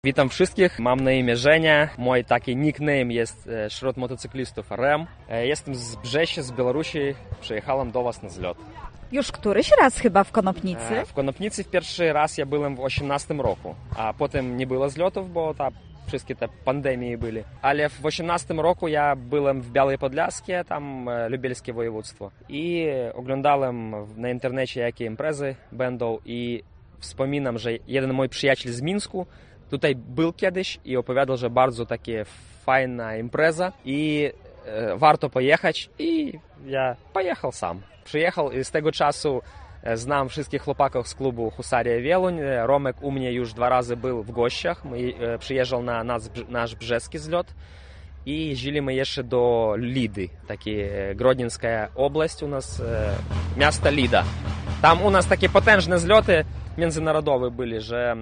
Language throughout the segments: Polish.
Witam wszystkich, mam na imię Żenia, mój taki nickname jest wśród motocyklistów RM. Jestem z Brzesia, z Białorusi, przyjechałem do Was na zlot. Już któryś raz chyba w Konopnicy? W Konopnicy pierwszy raz ja byłem w 18 roku, a potem nie było zlotów, bo wszystkie te pandemii były. Ale w 18 roku ja byłem w Białej Podlaskie, tam lubelskie województwo. I oglądałem na internecie, jakie imprezy będą i wspominam, że jeden mój przyjaciel z Mińsku tutaj był kiedyś i opowiadał, że bardzo takie fajna impreza i warto pojechać i ja pojechał sam. Przyjechał i z tego czasu znam wszystkich chłopaków z klubu Husaria Wieluń. Romek u mnie już 2 razy był w gościach. Przyjeżdżał na nasz brzeski zlot i jeździli my jeszcze do Lidy, takie Grodnicka область u nas, miasto Lida. Tam u nas takie potężne zloty międzynarodowe byli, że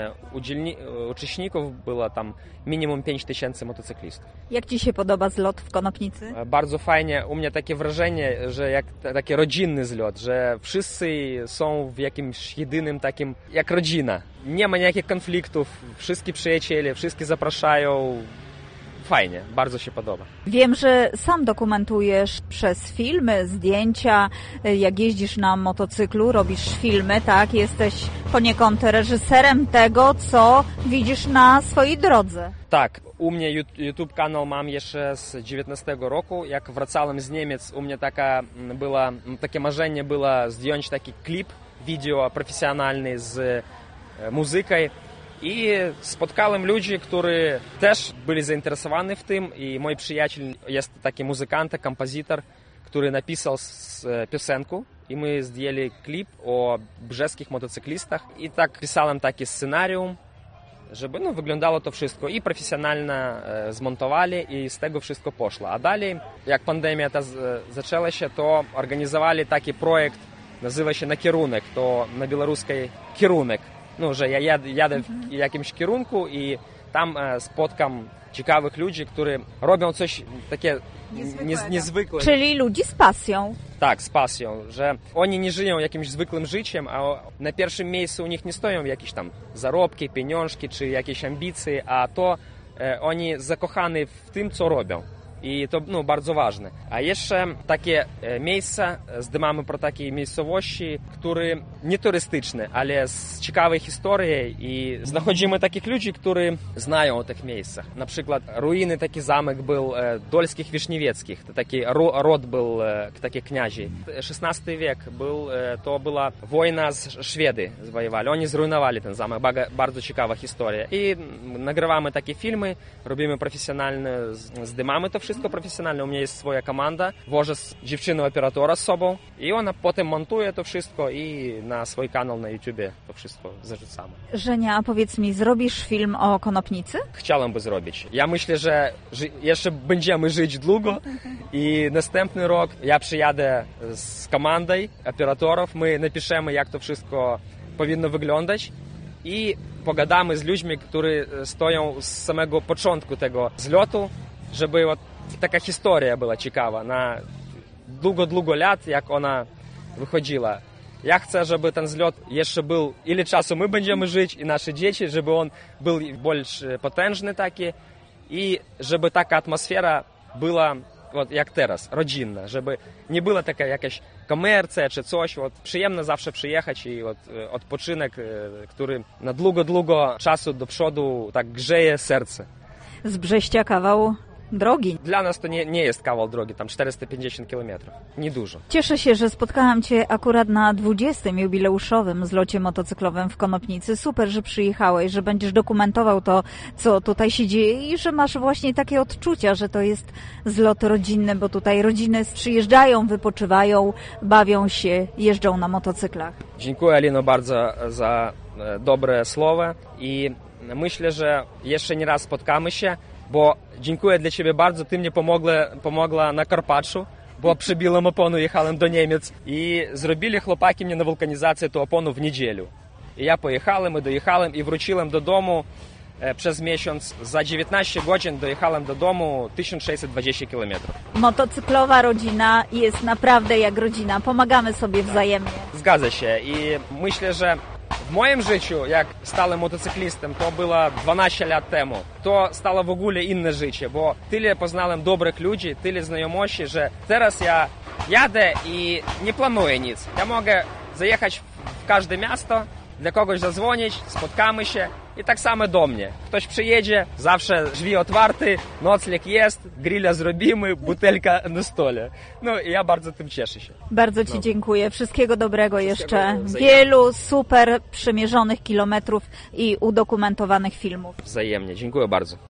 uczestników było tam minimum 5000 motocyklistów. Jak Ci się podoba zlot w Konopnicy? Bardzo fajnie. U mnie takie wrażenie, że jak taki rodzinny zlot, że wszyscy są w jakimś jedynym takim, jak rodzina. Nie ma jakich konfliktów, wszyscy przyjaciele, wszyscy zapraszają. Fajnie, bardzo się podoba. Wiem, że sam dokumentujesz przez filmy, zdjęcia, jak jeździsz na motocyklu, robisz filmy, tak? Jesteś poniekąd reżyserem tego, co widzisz na swojej drodze. Tak, u mnie YouTube kanał mam jeszcze z 19 roku. Jak wracałem z Niemiec, u mnie takie marzenie było zdjąć taki klip, wideo profesjonalny z muzyką. I spotkałem ludzi, którzy też byli zainteresowani w tym i mój przyjaciel jest taki muzykant, kompozytor, który napisał piosenkę i my zdjęli klip o brzeskich motocyklistach i tak pisałem taki scenarium, żeby wyglądało to wszystko i profesjonalnie zmontowali i z tego wszystko poszło. A dalej, jak pandemia zaczęła się, to organizowali taki projekt, nazywa się Na Kierunek, to na białoruskiej kierunek. Że ja jadę w jakimś kierunku i tam spotkam ciekawych ludzi, którzy robią coś takie niezwykłe. Czyli ludzi z pasją. Tak, z pasją, że oni nie żyją jakimś zwykłym życiem, a na pierwszym miejscu u nich nie stoją jakieś tam zarobki, pieniążki czy jakieś ambicje, a to oni zakochani w tym, co robią. I to bardzo ważne. A jeszcze takie miejsca, zdymamy pro takie miejscowości, które nie turystyczne, ale z ciekawej historii i znachodzimy takich ludzi, którzy znają o tych miejscach. Na przykład ruiny, taki zamek był Dolskich Wiszniewieckich, to taki rod był takich kniazi. XVI wiek to była wojna z Szwedy, zwojowali. Oni zrujnowali ten zamek, bardzo ciekawa historia. I nagrywamy takie filmy, robimy profesjonalne, zdymamy to wszystko profesjonalnie. U mnie jest swoja komanda, wożę dziewczynę operatora z sobą i ona potem montuje to wszystko i na swój kanał na YouTubie to wszystko zarzucamy. Żenia, a powiedz mi, zrobisz film o Konopnicy? Chciałem by zrobić. Ja myślę, że jeszcze będziemy żyć długo i następny rok ja przyjadę z komandą operatorów, my napiszemy, jak to wszystko powinno wyglądać i pogadamy z ludźmi, którzy stoją z samego początku tego zlotu, żeby taka historia była ciekawa na długo lat, jak ona wychodziła. Ja chcę, żeby ten zlot jeszcze był, ile czasu my będziemy żyć i nasze dzieci, żeby on był bardziej potężny taki i żeby taka atmosfera była jak teraz, rodzinna, żeby nie była taka jakaś komercja czy coś. Przyjemno zawsze przyjechać i odpoczynek, który na długo czasu do przodu tak grzeje serce. Z Brześcia kawał drogi. Dla nas to nie jest kawał drogi, tam 450 km. Niedużo. Cieszę się, że spotkałam Cię akurat na 20. jubileuszowym zlocie motocyklowym w Konopnicy. Super, że przyjechałeś, że będziesz dokumentował to, co tutaj się dzieje i że masz właśnie takie odczucia, że to jest zlot rodzinny, bo tutaj rodziny przyjeżdżają, wypoczywają, bawią się, jeżdżą na motocyklach. Dziękuję, Alino, bardzo za dobre słowa i myślę, że jeszcze nie raz spotkamy się, bo dziękuję dla Ciebie bardzo, Ty mnie pomogła na Karpaczu, bo przybiłem oponu, jechałem do Niemiec i zrobili chłopaki mnie na wulkanizację tę oponu w niedzielę. I ja dojechałem i wróciłem do domu przez miesiąc. Za 19 godzin dojechałem do domu 1620 km. Motocyklowa rodzina jest naprawdę jak rodzina. Pomagamy sobie wzajemnie. Zgadza się i myślę, że В моєму życiu, як стали мотоциклістом, то було 12 років тому. То стало в ogóle inne życie, bo tyle poznałem dobrych ludzi, tyle znajomości, że teraz ja jadę i nie planuję nic. Ja mogę zajechać w każde miasto, dla kogoś zadzwonić, spotkamy się i tak samo do mnie. Ktoś przyjedzie, zawsze drzwi otwarte, nocleg jest, grilla zrobimy, butelka na stole. No i ja bardzo tym cieszę się. Bardzo Ci dziękuję. Wszystkiego dobrego jeszcze. wzajemnie. Wielu super przemierzonych kilometrów i udokumentowanych filmów. Wzajemnie. Dziękuję bardzo.